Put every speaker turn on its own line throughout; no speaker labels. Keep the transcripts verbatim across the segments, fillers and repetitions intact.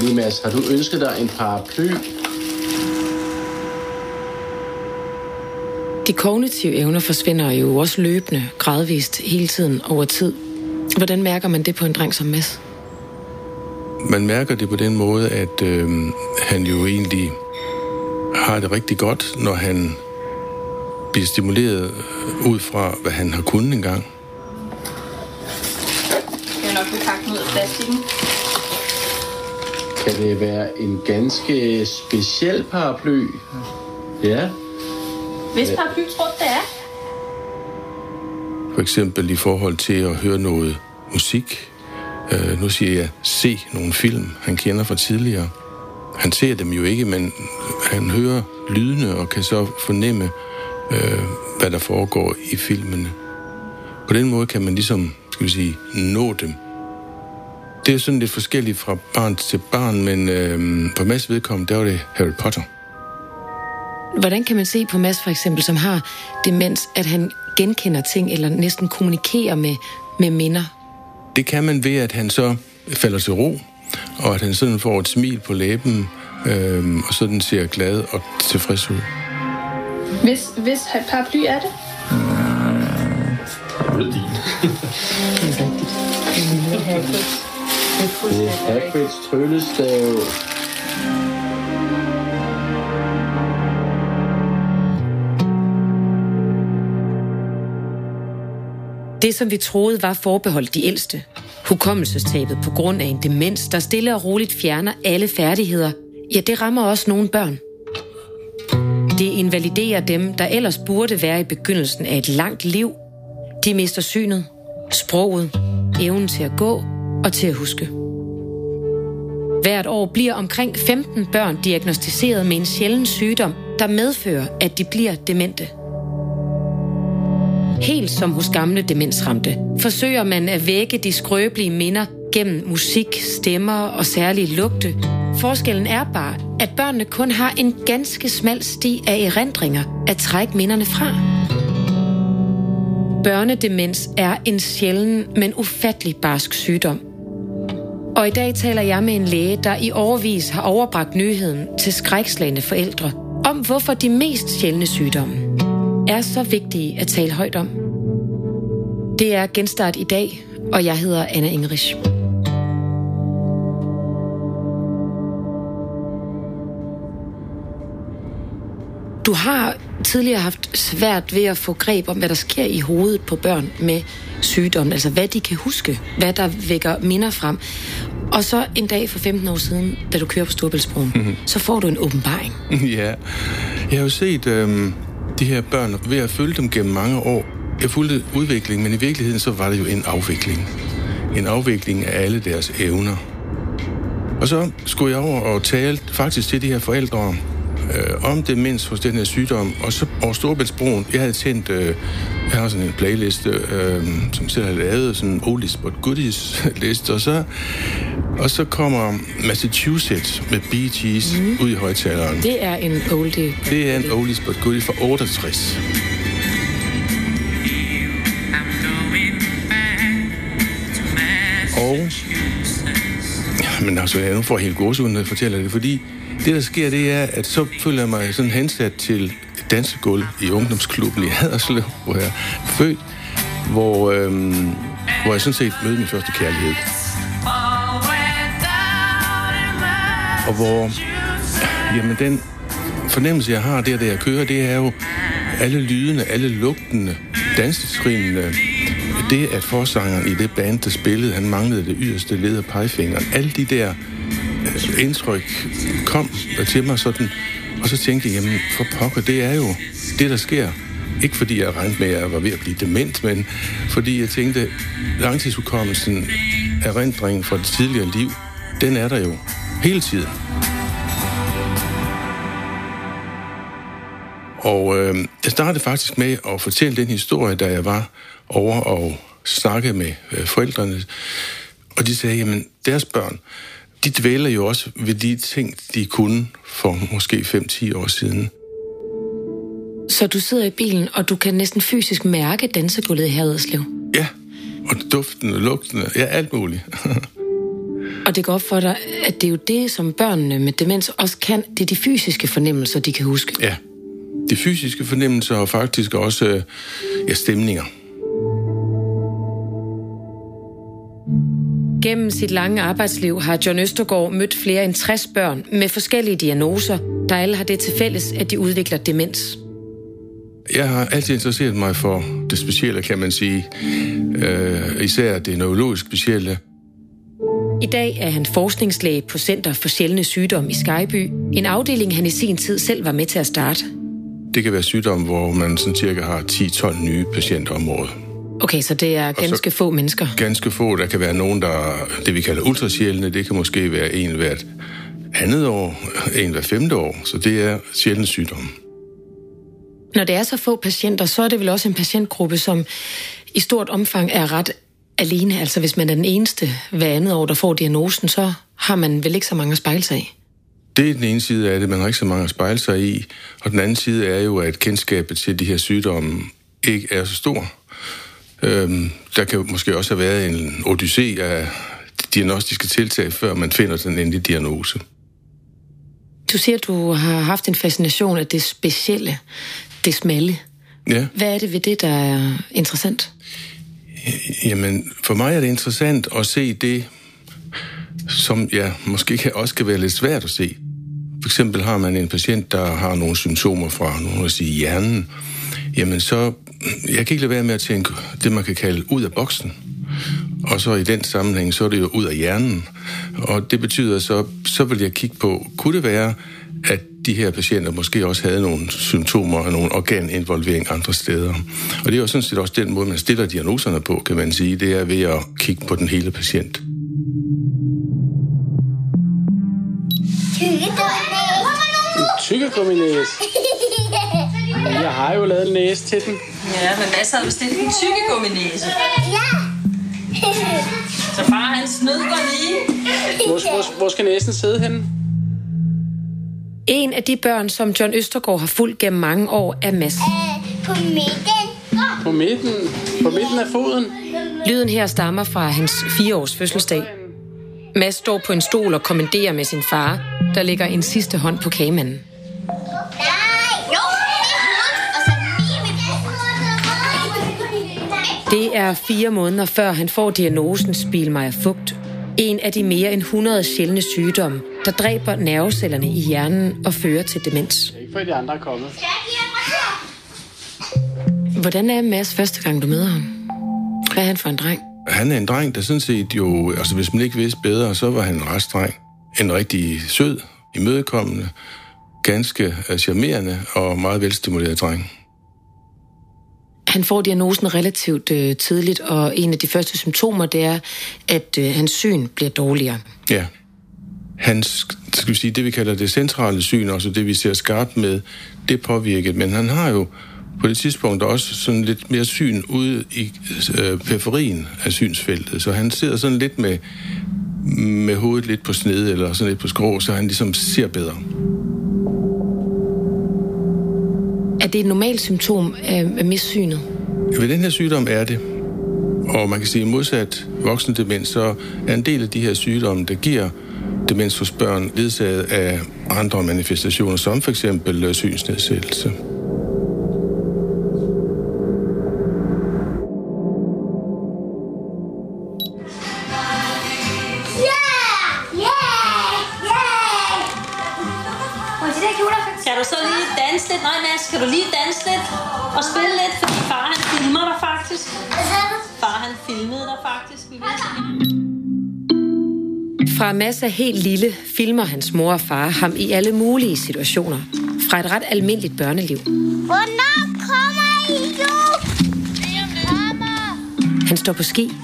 lige, Mads. Har du ønsket dig en paraply?
De kognitive evner forsvinder jo også løbende, gradvist, hele tiden, over tid. Hvordan mærker man det på en dreng som Mads?
Man mærker det på den måde, at øh, han jo egentlig har det rigtig godt, når han bliver stimuleret ud fra, hvad han har kunnet engang.
Jeg vil nok blive pakket ud af plastikken.
Kan det være en ganske speciel paraply? Ja.
Hvis paraply tror du, det er?
For eksempel i forhold til at høre noget musik. Uh, nu siger jeg, se nogle film, han kender fra tidligere. Han ser dem jo ikke, men han hører lydene og kan så fornemme, uh, hvad der foregår i filmene. På den måde kan man ligesom, skal vi sige, nå dem. Det er sådan lidt forskelligt fra barn til barn, men uh, på Mads vedkommende, der var det Harry Potter.
Hvordan kan man se på Mads for eksempel, som har demens, at han genkender ting eller næsten kommunikerer med, med minder?
Det kan man ved, at han så falder til ro, og at han sådan får et smil på læben, øhm, og sådan ser glad og tilfreds ud.
Hvis, hvis paraply er det?
Det er din.
Det er rigtigt.
Det er Hagrids tryllestav.
Det, som vi troede var forbeholdt de ældste, hukommelsestabet på grund af en demens, der stille og roligt fjerner alle færdigheder, ja, det rammer også nogle børn. Det invaliderer dem, der ellers burde være i begyndelsen af et langt liv. De mister synet, sproget, evnen til at gå og til at huske. Hvert år bliver omkring femten børn diagnosticeret med en sjælden sygdom, der medfører, at de bliver demente. Helt som hos gamle demensramte, forsøger man at vække de skrøbelige minder gennem musik, stemmer og særlige lugte. Forskellen er bare, at børnene kun har en ganske smal sti af erindringer at trække minderne fra. Børnedemens er en sjælden, men ufattelig barsk sygdom. Og i dag taler jeg med en læge, der i årevis har overbragt nyheden til skrækslagne forældre om, hvorfor de mest sjældne sygdomme er så vigtige at tale højt om. Det er Genstart i dag, og jeg hedder Anna Ingerich. Du har tidligere haft svært ved at få greb om, hvad der sker i hovedet på børn med sygdom, altså hvad de kan huske, hvad der vækker minder frem. Og så en dag for femten år siden, da du kører på Storebæltsbroen, mm-hmm. så får du en åbenbaring.
Ja, jeg har jo set øhm, de her børn ved at følge dem gennem mange år. Jeg fulgte udviklingen, men i virkeligheden så var det jo en afvikling. En afvikling af alle deres evner. Og så skulle jeg over og tale faktisk til de her forældre øh, om demens hos den her sygdom, og så over Storebæltsbroen, jeg havde tændt, øh, jeg har sådan en playliste, øh, som jeg selv har lavet, sådan en oldies but goodies liste, og så, og så kommer Massachusetts med Bee Gees mm. ud i højtaleren.
Det er en oldie.
Det er en oldies but goodies fra otteogtres. Og ja, men altså, jeg nu får helt gåsehud, når jeg fortæller det, fordi det, der sker, det er, at så føler jeg mig sådan hensat til dansegulv i ungdomsklubben i Haderslev, hvor jeg er født, hvor, øhm, hvor jeg sådan set mødte min første kærlighed. Og hvor, jamen den fornemmelse, jeg har der, da jeg kører, det er jo alle lydene, alle lugtene, dansestrinene, det, at forsangeren i det band, der spillede, han manglede det yderste led af pegefingeren. Alle de der øh, indtryk kom til mig sådan, og så tænkte jeg, jamen for pokker, det er jo det, der sker. Ikke fordi jeg regnede med, at jeg var ved at blive dement, men fordi jeg tænkte, langtidshukommelsen, erindringen fra det tidligere liv, den er der jo hele tiden. Og øh, jeg startede faktisk med at fortælle den historie, da jeg var over og snakkede med øh, forældrene. Og de sagde, jamen deres børn, de dvæler jo også ved de ting, de kunne for måske fem til ti år siden.
Så du sidder i bilen, og du kan næsten fysisk mærke dansegulvet i Haderslev?
Ja, og duften og lugten, ja, alt muligt.
Og det går op for dig, at det er jo det, som børnene med demens også kan. Det er de fysiske fornemmelser, de kan huske.
Ja, de fysiske fornemmelser og faktisk også ja, stemninger.
Gennem sit lange arbejdsliv har John Østergaard mødt flere end tres børn med forskellige diagnoser, der alle har det til fælles, at de udvikler demens.
Jeg har altid interesseret mig for det specielle, kan man sige. Øh, især det neurologisk specielle.
I dag er han forskningslæge på Center for Sjældne Sygdomme i Skejby, en afdeling, han i sin tid selv var med til at starte.
Det kan være sygdomme, hvor man sådan cirka har ti til tolv nye patienter om året.
Okay, så det er ganske få mennesker?
Ganske få. Der kan være nogen, der det vi kalder ultrasjældne. Det kan måske være en hvert andet år, en hvert femte år. Så det er sjældne sygdomme.
Når det er så få patienter, så er det vel også en patientgruppe, som i stort omfang er ret alene. Altså hvis man er den eneste hver andet år, der får diagnosen, så har man vel ikke så mange at spejle sig i.
Det er den ene side af det, man har ikke så mange at spejle sig i. Og den anden side er jo, at kendskabet til de her sygdomme ikke er så stor. Øhm, der kan måske også have været en odyssé af diagnostiske tiltag, før man finder den endelige diagnose.
Du siger, at du har haft en fascination af det specielle, det smalle.
Ja.
Hvad er det ved det, der er interessant?
Jamen, for mig er det interessant at se det, som ja, måske kan, også kan være lidt svært at se. For eksempel har man en patient, der har nogle symptomer fra, nogen at sige, hjernen. Jamen så, jeg kan ikke lade være med at tænke det, man kan kalde ud af boksen. Og så i den sammenhæng, så er det jo ud af hjernen. Og det betyder så, så vil jeg kigge på, kunne det være, at de her patienter måske også havde nogle symptomer og nogle organinvolvering andre steder. Og det er jo sådan set også den måde, man stiller diagnoserne på, kan man sige. Det er ved at kigge på den hele patient.
Tykkegumminæse. Jeg har jo lavet en næse til den.
Ja, men Mads havde bestilt en tykkegumminæse.
Ja.
Så far, han snød går lige.
Hvor, hvor, hvor skal næsen sidde henne?
En af de børn, som John Østergaard har fulgt gennem mange år, er Mads.
Øh, på midten.
På midten. På midten af foden.
Lyden her stammer fra hans fire års fødselsdag. Mads står på en stol og kommanderer med sin far, der lægger en sidste hånd på kagemanden. Det er fire måneder før han får diagnosen Spielmeyer-Vogts. En af de mere end hundrede sjældne sygdomme, der dræber nervecellerne i hjernen og fører til demens.
Ikke for de andre er kommet.
Hvordan er Mads første gang, du møder ham? Hvad er han for en dreng?
Han er en dreng, der sådan set jo, altså hvis man ikke vidste bedre, så var han en restdreng. En rigtig sød, imødekommende, ganske charmerende og meget velstimuleret dreng.
Han får diagnosen relativt øh, tidligt, og en af de første symptomer, det er, at øh, hans syn bliver dårligere.
Ja. Hans, skal vi sige, det vi kalder det centrale syn, også det vi ser skarpt med, det er påvirket. Men han har jo på det tidspunkt også sådan lidt mere syn ude i øh, periferien af synsfeltet. Så han sidder sådan lidt med, med hovedet lidt på sned, eller sådan lidt på skrå, så han ligesom ser bedre.
Er det et normalt symptom af, af missynet?
Ved den her sygdom er det. Og man kan sige, modsat voksendemens, så er en del af de her sygdomme, der giver demens hos børn, ledsaget af andre manifestationer, som for eksempel synsnedsættelse.
Kan du så lige danse lidt? Nej, Mads, kan du lige danse lidt og spille lidt? Fordi far, han filmer dig faktisk. Far, han filmede dig faktisk. Vi ved det.
Fra Mads er helt lille, filmer hans mor og far ham i alle mulige situationer. Fra et ret almindeligt børneliv.
Hvornår kommer I jo? Kommer.
Han står på ski.
Jeg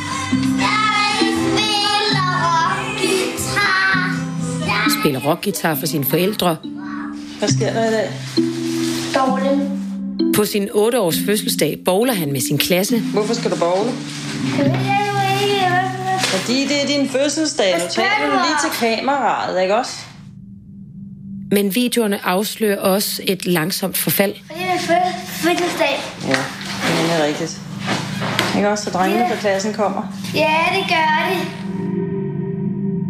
spiller rockguitar.
Spiller rockguitar for sine forældre.
Hvad sker der i dag?
Dårligt.
På sin otte års fødselsdag bowler han med sin klasse.
Hvorfor skal du bowle?
Det ved jeg jo ikke.
Fordi det er din fødselsdag. Nu taler du lige til kameraet, ikke også?
Men videoerne afslører også et langsomt forfald.
Det er fø- fødselsdag.
Ja, det er rigtigt. Ikke også, så drengene fra klassen kommer?
Ja, det gør det.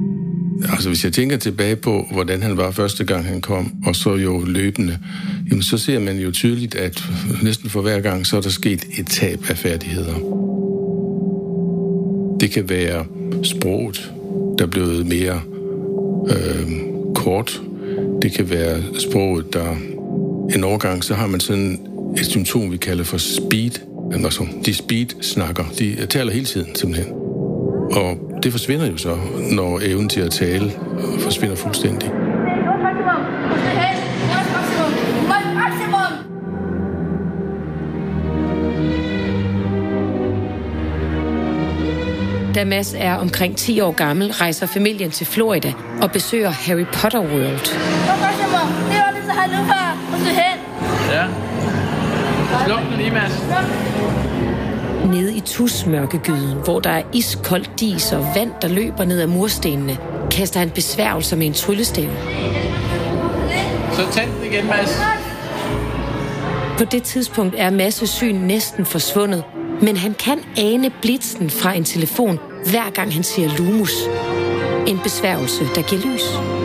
Altså, hvis jeg tænker tilbage på, hvordan han var første gang, han kom, og så jo løbende, jamen, så ser man jo tydeligt, at næsten for hver gang, så er der sket et tab af færdigheder. Det kan være sproget, der er blevet mere øh, kort. Det kan være sproget, der en overgang, så har man sådan et symptom, vi kalder for speed. Altså, de speed-snakker, de taler hele tiden simpelthen. Og det forsvinder jo så, når evnen til at tale forsvinder fuldstændig.
Da Mads er omkring ti år gammel, rejser familien til Florida og besøger Harry Potter World.
Ja. Sluk den lige, Mads.
Nede i tusmørkegyden, hvor der er iskoldt dis og vand, der løber ned ad murstenene, kaster han besværgelser med en tryllestav.
Så tænd den igen, Mads.
På det tidspunkt er Mads' syn næsten forsvundet, men han kan ane blitzen fra en telefon, hver gang han siger lumus. En besværgelse, der giver lys.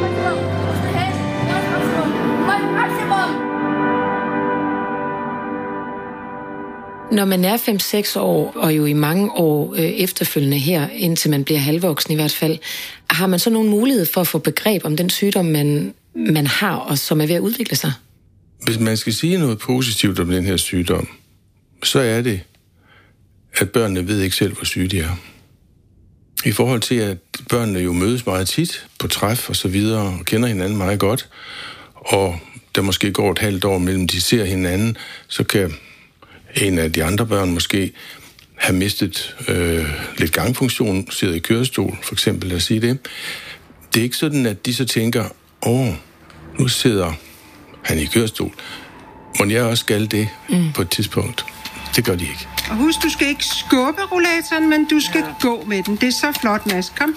Når man er fem seks år, og jo i mange år øh, efterfølgende her, indtil man bliver halvvoksen i hvert fald, har man så nogle mulighed for at få begreb om den sygdom, man, man har, og som er ved at udvikle sig?
Hvis man skal sige noget positivt om den her sygdom, så er det, at børnene ved ikke selv, hvor syge de er. I forhold til, at børnene jo mødes meget tit på træf og så videre, og kender hinanden meget godt, og der måske går et halvt år mellem de ser hinanden, så kan en af de andre børn måske have mistet øh, lidt gangfunktion, sidder i kørestol, for eksempel, lad os sige det. Det er ikke sådan, at de så tænker, åh, nu sidder han i kørestol. Må jeg også skal det mm. på et tidspunkt? Det gør de ikke.
Og husk, du skal ikke skubbe rollatoren, men du skal ja. gå med den. Det er så flot, Mads. Kom.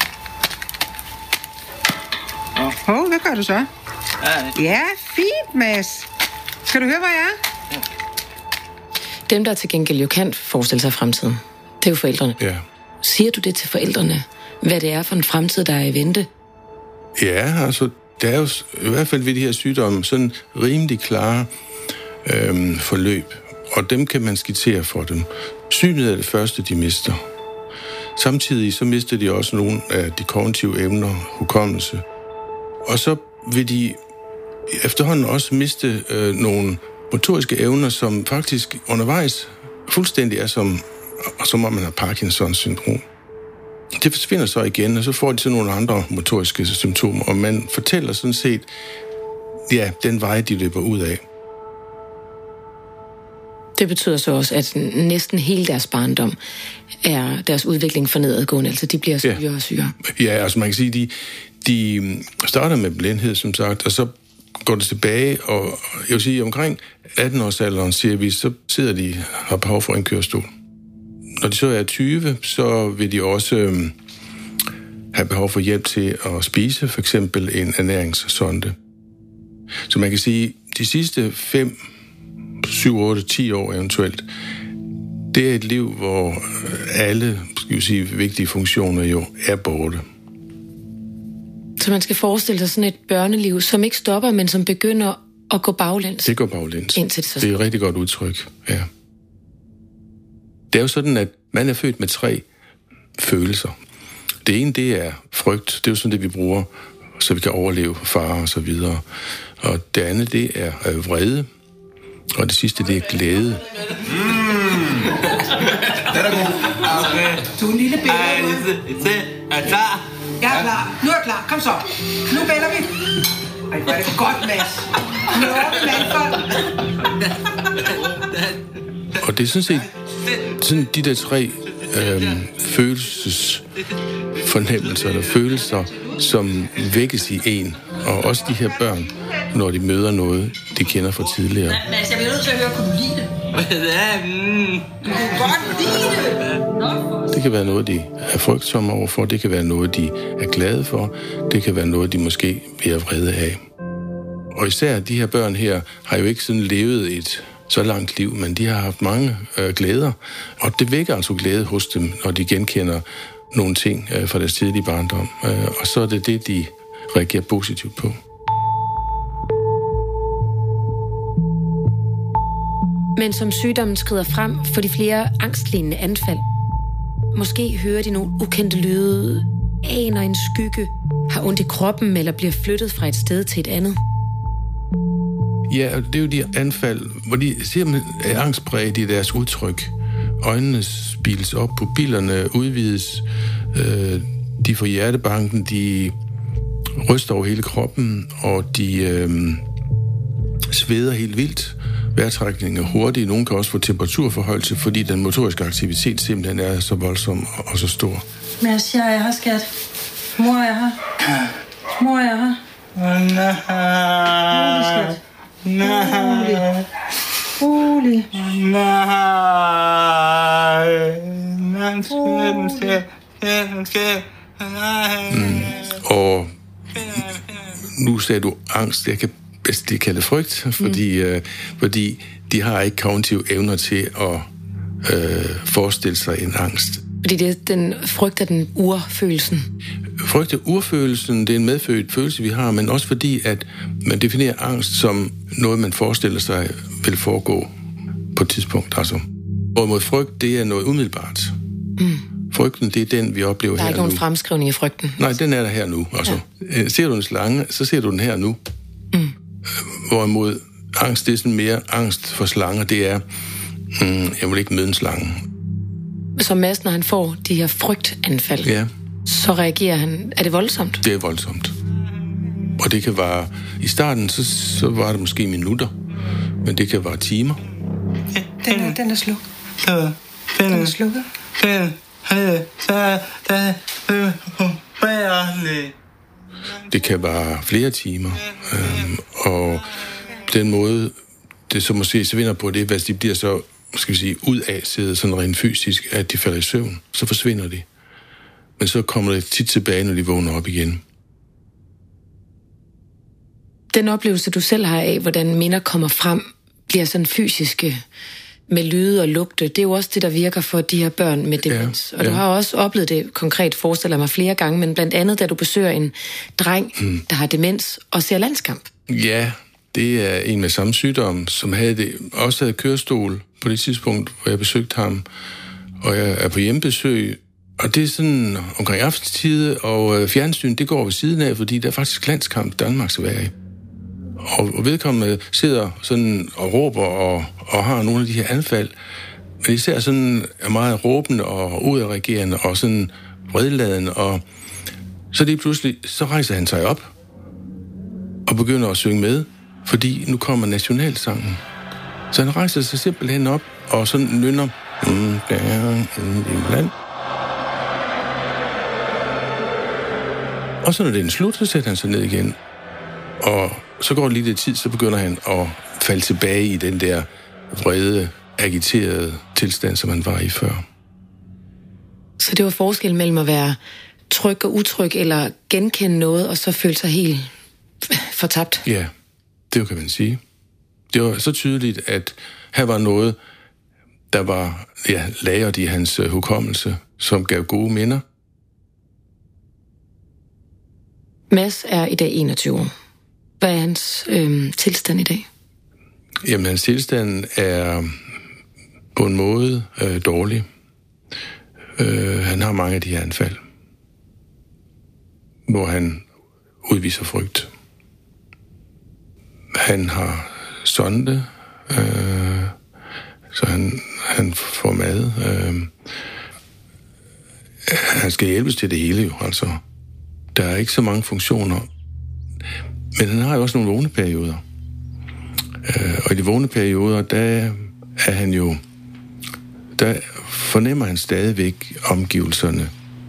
Hov, oh, hvad gør du så? Ja, ja, fint, Mads. Skal du høre, hvor jeg er? Ja.
Dem, der til gengæld jo kan forestille sig fremtiden, det er jo forældrene.
Ja.
Siger du det til forældrene, hvad det er for en fremtid, der er i vente?
Ja, altså, der er jo i hvert fald ved de her sygdomme sådan rimelig klare øhm, forløb, og dem kan man skitsere for dem. Synet er det første, de mister. Samtidig så mister de også nogle af de kognitive evner, hukommelse. Og så vil de efterhånden også miste øh, nogle motoriske evner, som faktisk undervejs fuldstændig er som, som om man har Parkinsons syndrom. Det forsvinder så igen, og så får de så nogle andre motoriske symptomer, og man fortæller sådan set, ja, den vej, de løber ud af.
Det betyder så også, at næsten hele deres barndom er deres udvikling for nedadgående, altså de bliver sygere ja. og sygere.
Ja, altså man kan sige, de, de starter med blindhed, som sagt, og så går det tilbage, og jeg vil sige, omkring atten-årsalderen, siger vi, så sidder de og har behov for en kørestol. Når de så er tyve, så vil de også øh, have behov for hjælp til at spise, for eksempel en ernæringssonde. Så man kan sige, de sidste fem, syv, otte, ti år eventuelt, det er et liv, hvor alle, skal vi sige, vigtige funktioner jo er borte.
Så man skal forestille sig sådan et børneliv, som ikke stopper, men som begynder at gå baglæns.
Det går baglæns.
Indtil det, så...
det er et rigtig godt udtryk, ja. Det er jo sådan, at man er født med tre følelser. Det ene, det er frygt. Det er jo sådan det, vi bruger, så vi kan overleve fare og så videre. Og det andet, det er øh, vrede. Og det sidste, det er glæde.
Mm. Den er god. Okay.
Du er en lille bæller.
Ej, er klar?
Jeg er klar. Nu er jeg klar. Kom så. Nu bæller vi. Ej, hvor er det godt, Mads. Nu er det mandfolk.
Og det er sådan set sådan de der tre øh, følelsesfornemmelser eller følelser, som vækkes i en. Og også de her børn, når de møder noget, de kender fra tidligere.
Mads, jeg bliver nødt til at høre, kunne du lide det? Du kunne godt lide det!
Det kan være noget, de er frygtsomme overfor. Det kan være noget, de er glade for. Det kan være noget, de måske bliver vrede af. Og især de her børn her har jo ikke sådan levet et så langt liv, men de har haft mange øh, glæder. Og det vækker altså glæde hos dem, når de genkender nogle ting øh, fra deres tidlige barndom. Øh, og så er det det, de reagerer positivt på.
Men som sygdommen skrider frem, får de flere angstlignende anfald. Måske hører de nogle ukendte lyde, aner en skygge, har ondt i kroppen eller bliver flyttet fra et sted til et andet.
Ja, det er jo de anfald, hvor de simpelthen er angstpræget i deres udtryk. Øjnene spiles op, pupillerne udvides, øh, de får hjertebanken, de ryster over hele kroppen, og de øh, sveder helt vildt. Vejrtrækningen er hurtig. Nogle kan også få temperaturforhøjelse, fordi den motoriske aktivitet simpelthen er så voldsom og så stor.
Mads, jeg er her, skat. Mor er her. Mor er her. Rolig, skat. Rolig. Rolig.
Mm. Og nu sagde du angst. Jeg kan bedst lige kalde frygt, fordi, mm. øh, fordi de har ikke kognitive evner til at øh, forestille sig en angst.
Fordi det er den frygt af den urfølelsen.
Frygt af urfølelsen, det er en medfødt følelse, vi har, men også fordi, at man definerer angst som noget, man forestiller sig vil foregå på et tidspunkt. Altså. Hvorimod frygt, det er noget umiddelbart. Mm. Frygten, det er den, vi oplever her nu.
Der er ikke nogen fremskrivning i frygten.
Nej, den er der her nu. Altså. Ja. Ser du en slange, så ser du den her nu. Mm. Hvorimod angst, det er sådan mere angst for slanger, det er, mm, jeg vil ikke møde en slange.
Så Mads, når han får de her frygtanfald, ja. Så reagerer han, er det voldsomt?
Det er voldsomt. Og det kan være, i starten, så, så var det måske minutter, men det kan være timer.
Den er, den er slukket. Den er slukket.
Det kan være flere timer, øhm, og den måde, det så måske så vinder på det, hvis de bliver så, skal vi sige, ud af siddet sådan rent fysisk, at de falder i søvn, så forsvinder de. Men så kommer det tit tilbage, når de vågner op igen.
Den oplevelse, du selv har af, hvordan minder kommer frem, bliver sådan fysiske med lyde og lugte, det er jo også det, der virker for de her børn med demens. Ja, og du ja. har også oplevet det konkret, forestiller mig flere gange, men blandt andet, da du besøger en dreng, hmm. der har demens og ser landskamp.
Ja, det er en med samme sygdom, som havde det, også havde kørestol på det tidspunkt, hvor jeg besøgte ham, og jeg er på hjemmebesøg. Og det er sådan omkring aftentid, og fjernsyn, det går ved siden af, fordi der er faktisk landskamp Danmark Sverige. Og vedkommende sidder sådan og råber og, og har nogle af de her anfald, men især sådan er meget råbende og udadreagerende og sådan vredladende, og så lige pludselig, så rejser han sig op og begynder at synge med, fordi nu kommer nationalsangen. Så han rejser sig simpelthen op og sådan nynner mm, der, mm, land. Og så når det er en slut, så sætter han sig ned igen. Og så går det lige lidt tid, så begynder han at falde tilbage i den der vrede, agiterede tilstand, som han var i før.
Så det var forskel mellem at være tryg og utryg, eller genkende noget, og så føle sig helt fortabt?
Ja, det kan man sige. Det var så tydeligt, at her var noget, der var ja, lagret i hans uh, hukommelse, som gav gode minder.
Mads er i dag enogtyve år. Hvad er hans øh, tilstand i dag?
Jamen, hans tilstand er på en måde øh, dårlig. Øh, han har mange af de her anfald, hvor han udviser frygt. Han har sonde, øh, så han, han får mad. Øh, han skal hjælpes til det hele jo, altså. Der er ikke så mange funktioner. Men han har jo også nogle vågne perioder. Øh, og i de vågne perioder, der er han jo... Der fornemmer han stadigvæk omgivelserne.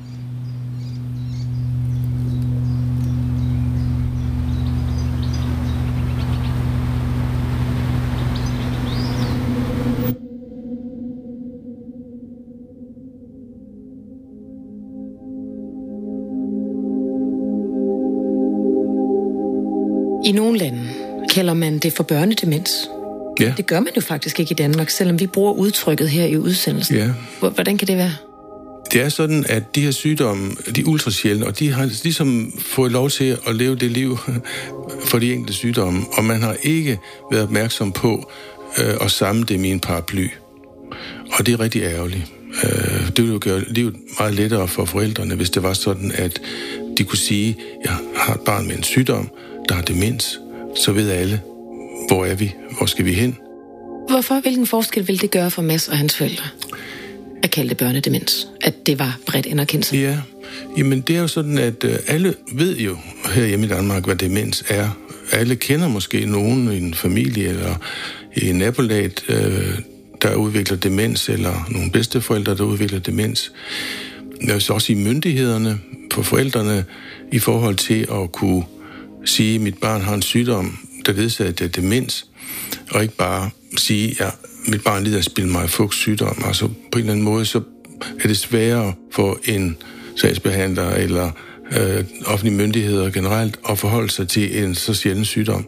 I nogle lande kalder man det for børnedemens. Ja. Det gør man jo faktisk ikke i Danmark, selvom vi bruger udtrykket her i udsendelsen.
Ja.
Hvordan kan det være?
Det er sådan, at de her sygdomme, de er ultrasjældne, og de har ligesom fået lov til at leve det liv for de enkelte sygdomme, og man har ikke været opmærksom på øh, at samle dem i en paraply. Og det er rigtig ærgerligt. Øh, det ville jo gøre livet meget lettere for forældrene, hvis det var sådan, at de kunne sige, jeg har et barn med en sygdom, der har demens, så ved alle, hvor er vi, hvor skal vi hen?
Hvorfor? Hvilken forskel vil det gøre for Mads og hans forældre? At kalde det børnedemens, at det var bredt anerkendt?
Ja, jamen det er jo sådan, at øh, alle ved jo her hjemme i Danmark, hvad demens er. Alle kender måske nogen i en familie eller i en nabolaget, øh, der udvikler demens, eller nogle bedsteforældre, der udvikler demens. Jeg vil også i myndighederne på forældrene i forhold til at kunne sige, at mit barn har en sygdom, der ledsager af demens, og ikke bare sige, at ja, mit barn lider af Spielmeyer-Vogts sygdom. Altså på en eller anden måde, så er det sværere for en sagsbehandler eller øh, offentlige myndigheder generelt at forholde sig til en så sjælden sygdom.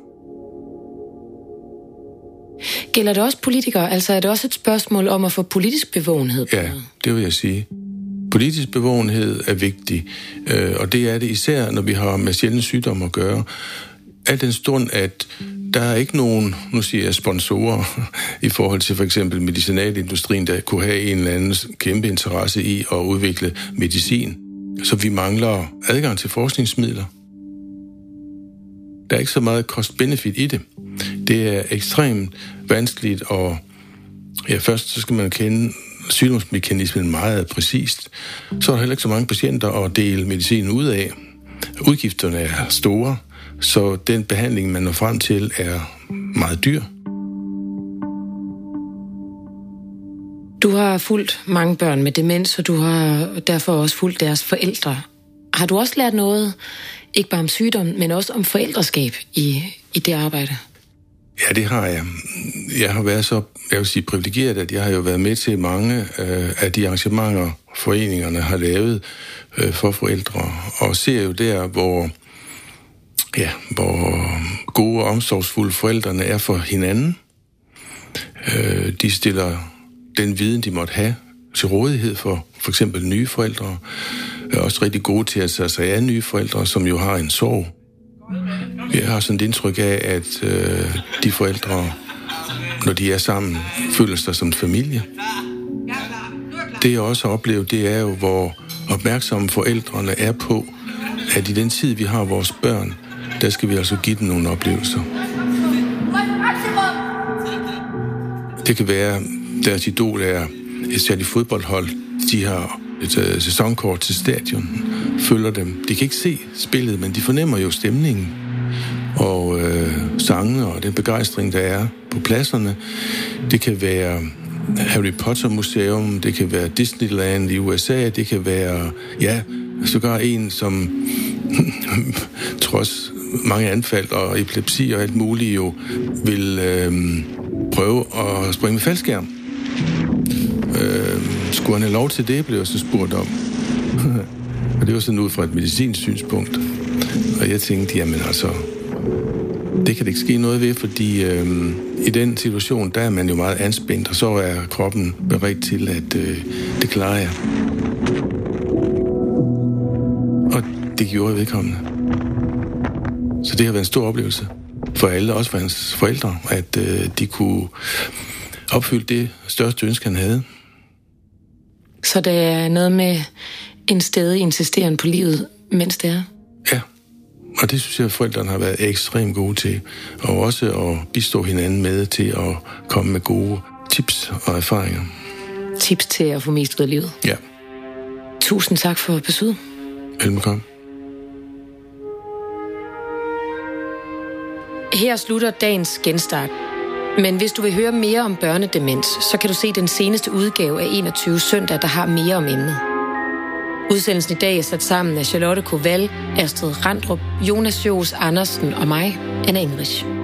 Gælder det også politikere? Altså er det også et spørgsmål om at få politisk bevågenhed?
Ja, det vil jeg sige. Politisk bevågenhed er vigtig, øh, og det er det især, når vi har med sjældne sygdomme at gøre. Al den stund, at der er ikke nogen, nu siger jeg, sponsorer i forhold til for eksempel medicinalindustrien, der kunne have en eller anden kæmpe interesse i at udvikle medicin. Så vi mangler adgang til forskningsmidler. Der er ikke så meget cost-benefit i det. Det er ekstremt vanskeligt, og ja, først så skal man kende sygdomsmekanismen meget præcist. Så er der heller ikke så mange patienter at dele medicinen ud af. Udgifterne er store, så den behandling, man når frem til, er meget dyr.
Du har fulgt mange børn med demens, og du har derfor også fulgt deres forældre. Har du også lært noget, ikke bare om sygdom, men også om forældreskab i, i det arbejde?
Ja, det har jeg. Jeg har været så, jeg vil sige, privilegeret, at jeg har jo været med til mange øh, af de arrangementer, foreningerne har lavet øh, for forældre, og ser jo der, hvor, ja, hvor gode og omsorgsfulde forældrene er for hinanden. Øh, de stiller den viden, de måtte have, til rådighed for for eksempel nye forældre. Er også rigtig gode til at tage sig af nye forældre, som jo har en sorg. Jeg har sådan et indtryk af, at øh, de forældre, når de er sammen, føler sig som familie. Det jeg også har oplevet, det er jo, hvor opmærksomme forældrene er på, at i den tid, vi har vores børn, der skal vi altså give dem nogle oplevelser. Det kan være, deres idol er et særligt fodboldhold. De har et uh, sæsonkort til stadion, følger dem. De kan ikke se spillet, men de fornemmer jo stemningen. Og øh, sangene og den begejstring, der er på pladserne. Det kan være Harry Potter Museum, det kan være Disneyland i U S A, det kan være, ja, sågar en, som trods mange anfald og epilepsi og alt muligt jo vil øh, prøve at springe med faldskærm. Øh, skulle han have lov til det, blev jeg så spurgt om. Og det var sådan ud fra et medicinsk synspunkt. Og jeg tænkte, jamen altså, det kan det ikke ske noget ved, fordi øh, i den situation, der er man jo meget anspændt, og så er kroppen beredt til, at øh, det klarer jeg. Og det gjorde vedkommende. Så det har været en stor oplevelse for alle, også for hans forældre, at øh, de kunne opfylde det største ønske, han havde.
Så det er noget med en stedig insisteren på livet, mens det er?
Ja, og det synes jeg, at forældrene har været ekstremt gode til. Og også at bistå hinanden med til at komme med gode tips og erfaringer.
Tips til at få mest ud af livet?
Ja.
Tusind tak for besøget.
Velkommen.
Her slutter dagens genstart. Men hvis du vil høre mere om børnedemens, så kan du se den seneste udgave af enogtyve søndag, der har mere om emnet. Udsendelsen i dag er sat sammen af Charlotte Koval, Astrid Randrup, Jonas Joos Andersen og mig, Anna Enrich.